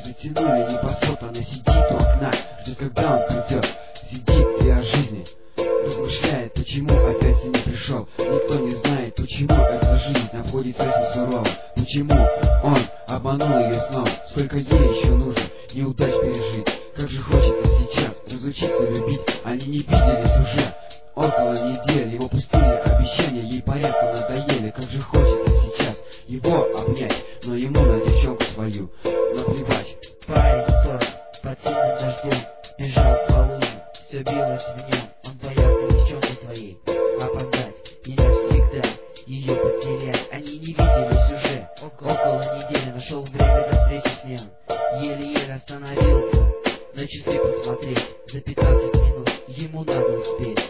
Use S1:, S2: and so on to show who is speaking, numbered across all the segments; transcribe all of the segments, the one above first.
S1: затянули небосвод, она сидит у окна, ждет, когда он придет. Сидит и о жизни размышляет, почему опять не пришел. Никто не знает, почему эта жизнь обходит совсем сурово. Почему он обманул ее снова. Сколько ей еще нужно неудач пережить. Как же хочется сейчас разучиться любить. Они не виделись уже около недели. Его пустые обещания ей порядком надоели. Как же хочется сейчас его обнять, но ему на девчонку свою наплевать.
S2: Парень тоже под сильным дождем бежал по лужу, все билось в нем. Он боялся девчонки своей опоздать и навсегда ее потерять. Они не виделись уже около недели. Нашел время до встречи с ним, еле-еле остановился на часы посмотреть. За 15 минут ему надо успеть.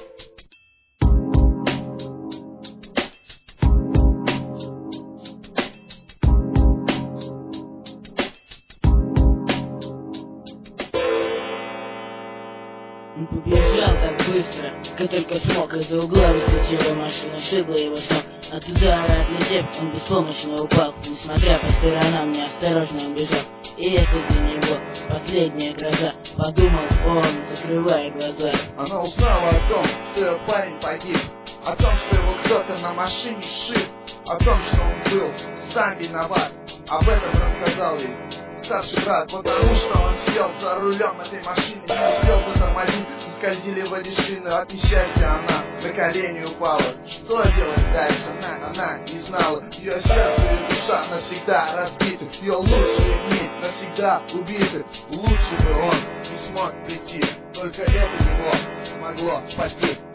S2: Он побежал так быстро, как только смог. Из-за угла выскочила машина, шибла его с ног. От удара отлетев, он беспомощно упал. Несмотря по сторонам, неосторожно он бежал. И это для него последняя гроза, подумал он, закрывая глаза.
S3: Она узнала о том, что ее парень погиб, о том, что его кто-то на машине шиб, о том, что он был сам виноват. Об этом рассказал ей старший брат, потому что он сидел за рулем этой машины, не успел затормозить, заскользили в воде шины. От несчастья она на колени упала. Что делать дальше? Она не знала. Ее сердце и душа навсегда разбиты, ее лучшие дни навсегда убиты. Лучше бы он не смог прийти, только это его смогло спасти.